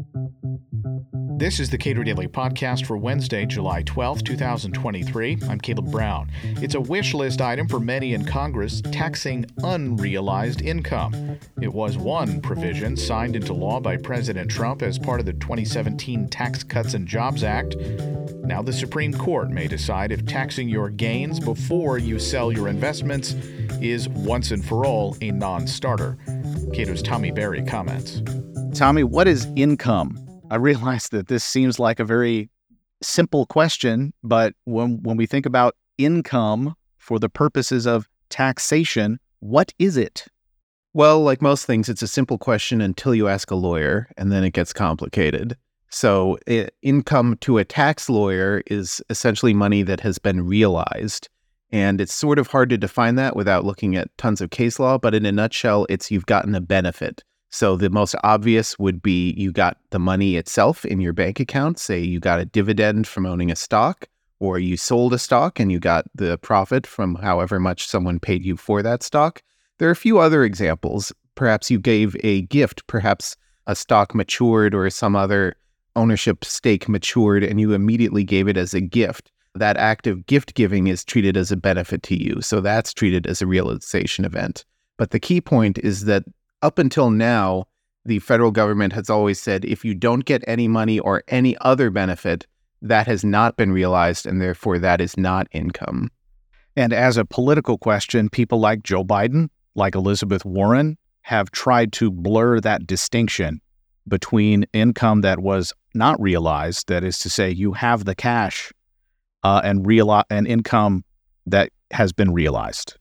This is the Cato Daily Podcast for Wednesday, July 12th, 2023. I'm Caleb Brown. It's a wish list item for many in Congress, taxing unrealized income. It was one provision signed into law by President Trump as part of the 2017 Tax Cuts and Jobs Act. Now the Supreme Court may decide if taxing your gains before you sell your investments is once and for all a non-starter. Cato's Tommy Berry comments. Tommy, what is income? I realize that this seems like a very simple question, but when we think about income for the purposes of taxation, what is it? Well, like most things, it's a simple question until you ask a lawyer, and then it gets complicated. So income to a tax lawyer is essentially money that has been realized. And it's sort of hard to define that without looking at tons of case law, but in a nutshell, it's you've gotten a benefit. So the most obvious would be you got the money itself in your bank account. Say you got a dividend from owning a stock, or you sold a stock and you got the profit from however much someone paid you for that stock. There are a few other examples. Perhaps you gave a gift, perhaps a stock matured or some other ownership stake matured and you immediately gave it as a gift. That act of gift giving is treated as a benefit to you. So that's treated as a realization event. But the key point is that up until now, the federal government has always said if you don't get any money or any other benefit, that has not been realized, and therefore that is not income. And as a political question, people like Joe Biden, like Elizabeth Warren, have tried to blur that distinction between income that was not realized, that is to say, you have the cash, and income that has been realized.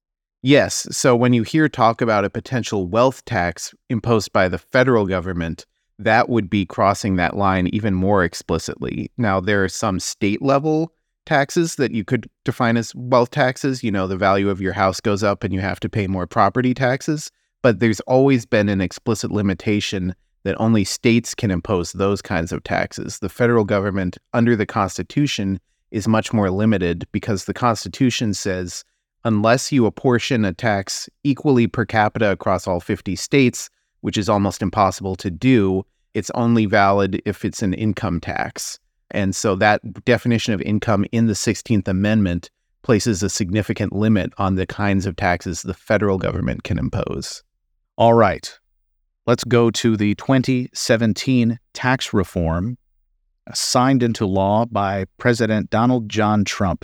Yes. So when you hear talk about a potential wealth tax imposed by the federal government, that would be crossing that line even more explicitly. Now, there are some state level taxes that you could define as wealth taxes. You know, the value of your house goes up and you have to pay more property taxes. But there's always been an explicit limitation that only states can impose those kinds of taxes. The federal government, under the Constitution, is much more limited because the Constitution says unless you apportion a tax equally per capita across all 50 states, which is almost impossible to do, it's only valid if it's an income tax. And so that definition of income in the 16th Amendment places a significant limit on the kinds of taxes the federal government can impose. All right. Let's go to the 2017 tax reform signed into law by President Donald John Trump.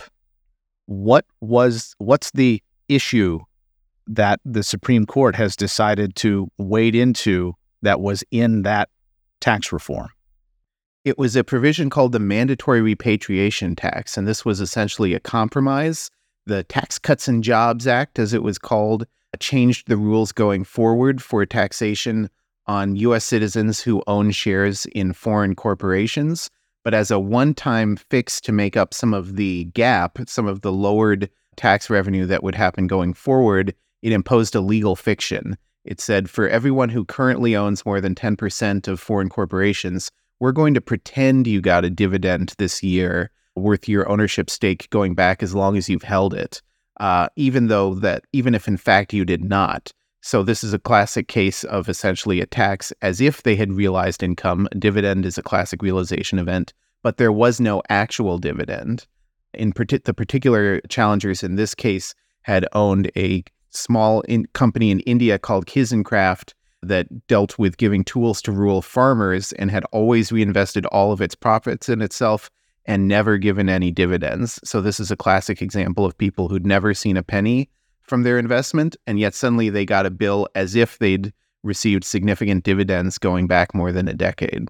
What's the issue that the Supreme Court has decided to wade into that was in that tax reform? It was a provision called the Mandatory Repatriation Tax, and this was essentially a compromise. The Tax Cuts and Jobs Act, as it was called, changed the rules going forward for taxation on U.S. citizens who own shares in foreign corporations. But as a one-time fix to make up some of the gap, some of the lowered tax revenue that would happen going forward, it imposed a legal fiction. It said, for everyone who currently owns more than 10% of foreign corporations, we're going to pretend you got a dividend this year worth your ownership stake going back as long as you've held it, even if in fact you did not. So this is a classic case of essentially a tax as if they had realized income. A dividend is a classic realization event, but there was no actual dividend. The particular challengers in this case had owned a small company in India called Kizencraft that dealt with giving tools to rural farmers and had always reinvested all of its profits in itself and never given any dividends. So this is a classic example of people who'd never seen a penny from their investment, and yet suddenly they got a bill as if they'd received significant dividends going back more than a decade.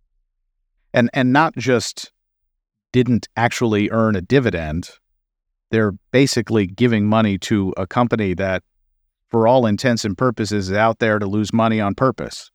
And not just didn't actually earn a dividend, they're basically giving money to a company that, for all intents and purposes, is out there to lose money on purpose.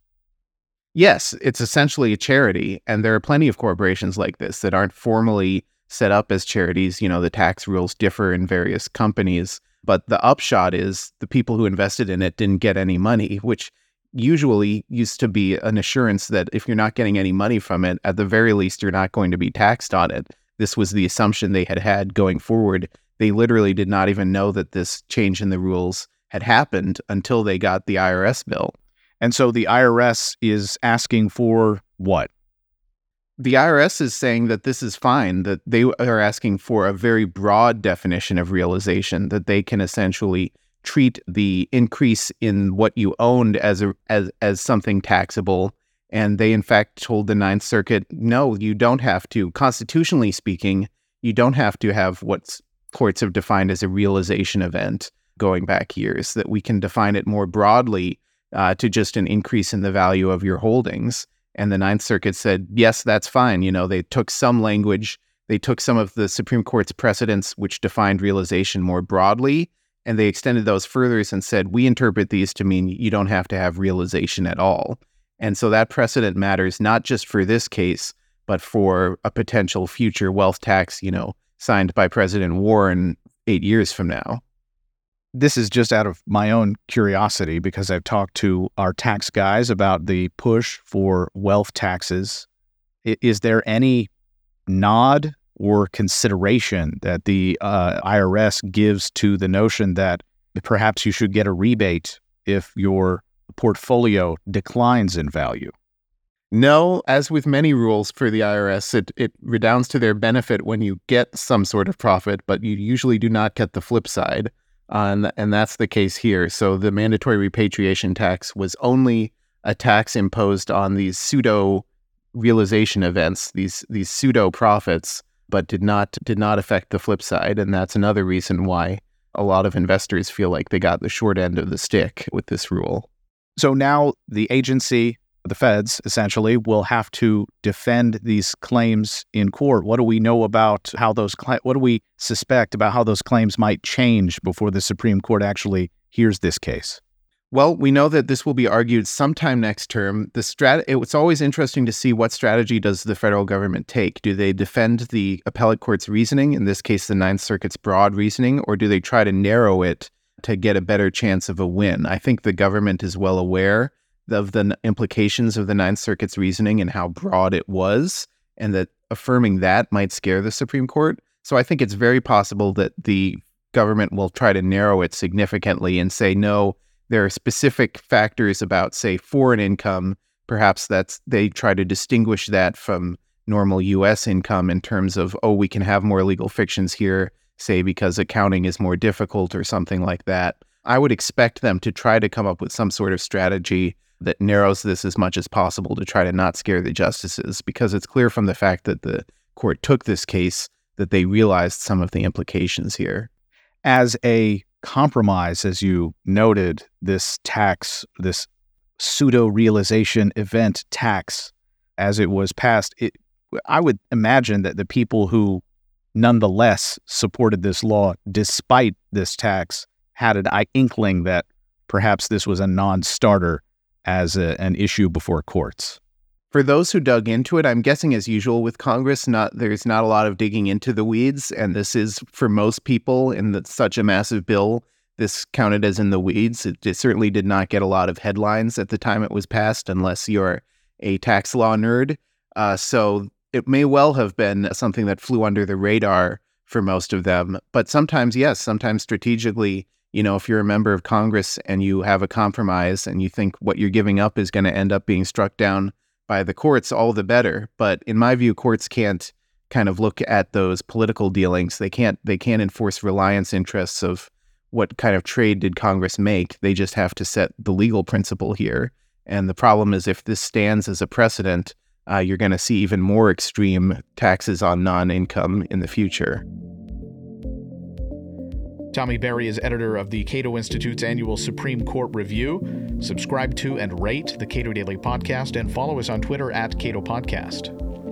Yes, it's essentially a charity, and there are plenty of corporations like this that aren't formally set up as charities. You know, the tax rules differ in various companies, but the upshot is the people who invested in it didn't get any money, which usually used to be an assurance that if you're not getting any money from it, at the very least, you're not going to be taxed on it. This was the assumption they had going forward. They literally did not even know that this change in the rules had happened until they got the IRS bill. And so the IRS is asking for what? The IRS is saying that this is fine, that they are asking for a very broad definition of realization, that they can essentially treat the increase in what you owned as something taxable. And they, in fact, told the Ninth Circuit, no, you don't have to. Constitutionally speaking, you don't have to have what courts have defined as a realization event going back years, that we can define it more broadly to just an increase in the value of your holdings. And the Ninth Circuit said, yes, that's fine. They took some language, they took some of the Supreme Court's precedents, which defined realization more broadly, and they extended those further and said, we interpret these to mean you don't have to have realization at all. And so that precedent matters not just for this case, but for a potential future wealth tax, signed by President Warren 8 years from now. This is just out of my own curiosity because I've talked to our tax guys about the push for wealth taxes. Is there any nod or consideration that the IRS gives to the notion that perhaps you should get a rebate if your portfolio declines in value? No, as with many rules for the IRS, it redounds to their benefit when you get some sort of profit, but you usually do not get the flip side. And that's the case here. So the mandatory repatriation tax was only a tax imposed on these pseudo realization events, these pseudo profits, but did not affect the flip side. And that's another reason why a lot of investors feel like they got the short end of the stick with this rule. So now the agency, the feds, essentially, will have to defend these claims in court. What do we know about how what do we suspect about how those claims might change before the Supreme Court actually hears this case? Well, we know that this will be argued sometime next term. It's always interesting to see what strategy does the federal government take. Do they defend the appellate court's reasoning, in this case the Ninth Circuit's broad reasoning, or do they try to narrow it to get a better chance of a win? I think the government is well aware of the implications of the Ninth Circuit's reasoning and how broad it was, and that affirming that might scare the Supreme Court. So I think it's very possible that the government will try to narrow it significantly and say, no, there are specific factors about, say, foreign income. Perhaps they try to distinguish that from normal U.S. income in terms of, we can have more legal fictions here, say, because accounting is more difficult or something like that. I would expect them to try to come up with some sort of strategy that narrows this as much as possible to try to not scare the justices, because it's clear from the fact that the court took this case that they realized some of the implications here. As a compromise, as you noted, this tax, this pseudo-realization event tax, as it was passed, I would imagine that the people who nonetheless supported this law despite this tax had an inkling that perhaps this was a non-starter as an issue before courts. For those who dug into it, I'm guessing as usual with Congress, there's not a lot of digging into the weeds, and this is, for most people in such a massive bill, this counted as in the weeds. It certainly did not get a lot of headlines at the time it was passed, unless you're a tax law nerd. So it may well have been something that flew under the radar for most of them. But sometimes, yes, sometimes strategically, if you're a member of Congress and you have a compromise and you think what you're giving up is going to end up being struck down by the courts, all the better. But in my view, courts can't kind of look at those political dealings. They can't enforce reliance interests of what kind of trade did Congress make. They just have to set the legal principle here. And the problem is, if this stands as a precedent, you're going to see even more extreme taxes on non-income in the future. Tommy Berry is editor of the Cato Institute's annual Supreme Court Review. Subscribe to and rate the Cato Daily Podcast and follow us on Twitter @Cato Podcast.